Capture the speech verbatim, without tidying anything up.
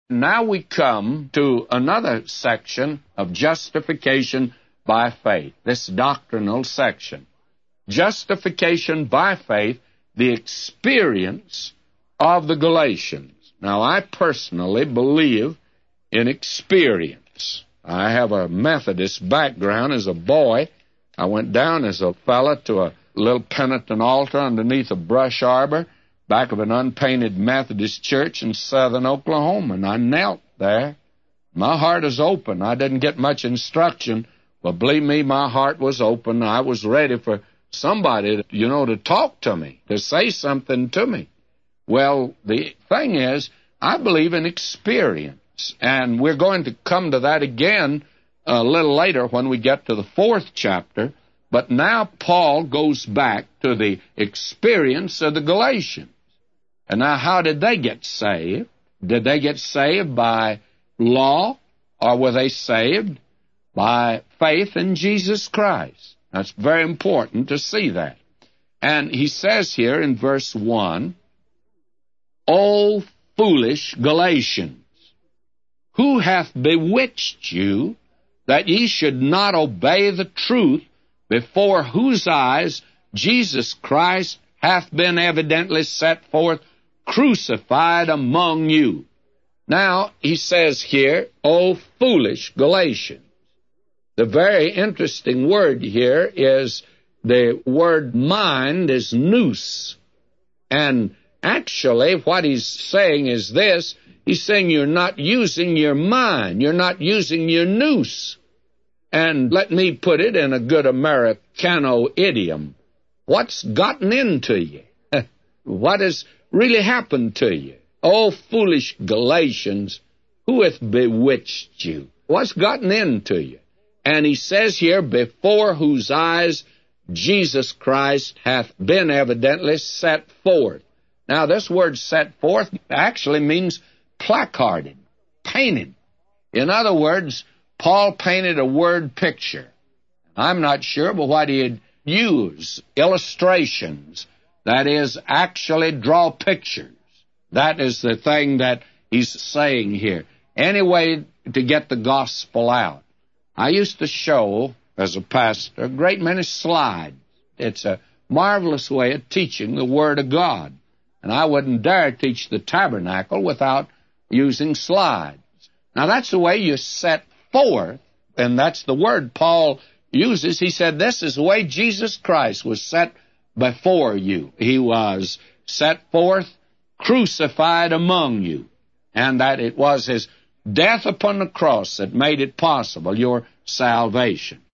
Now we come to another section of justification by faith, this doctrinal section. Justification by faith, the experience of the Galatians. Now, I personally believe in experience. I have a Methodist background. As a boy, I went down as a fella to a little penitent altar underneath a brush arbor back of an unpainted Methodist church in southern Oklahoma, and I knelt there. My heart is open. I didn't get much instruction, but believe me, my heart was open. I was ready for somebody, you know, to talk to me, to say something to me. Well, the thing is, I believe in experience, and we're going to come to that again a little later when we get to the fourth chapter. But now Paul goes back to the experience of the Galatians. And now, how did they get saved? Did they get saved by law, or were they saved by faith in Jesus Christ? That's very important to see that. And he says here in verse one, O foolish Galatians, who hath bewitched you, that ye should not obey the truth, before whose eyes Jesus Christ hath been evidently set forth, crucified among you. Now, he says here, O foolish Galatians. The very interesting word here is the word mind is nous. And actually, what he's saying is this. He's saying you're not using your mind. You're not using your nous. And let me put it in a good Americano idiom. What's gotten into you? What has really happened to you? Oh, foolish Galatians, who hath bewitched you? What's gotten into you? And he says here, before whose eyes Jesus Christ hath been evidently set forth. Now, this word set forth actually means placarded, painted. In other words, Paul painted a word picture. I'm not sure, but what he'd use, illustrations, that is, actually draw pictures. That is the thing that he's saying here. Any way to get the gospel out. I used to show, as a pastor, a great many slides. It's a marvelous way of teaching the Word of God. And I wouldn't dare teach the tabernacle without using slides. Now, that's the way you set forth, and that's the word Paul uses. He said, this is the way Jesus Christ was set before you. He was set forth, crucified among you, and that it was his death upon the cross that made it possible, your salvation.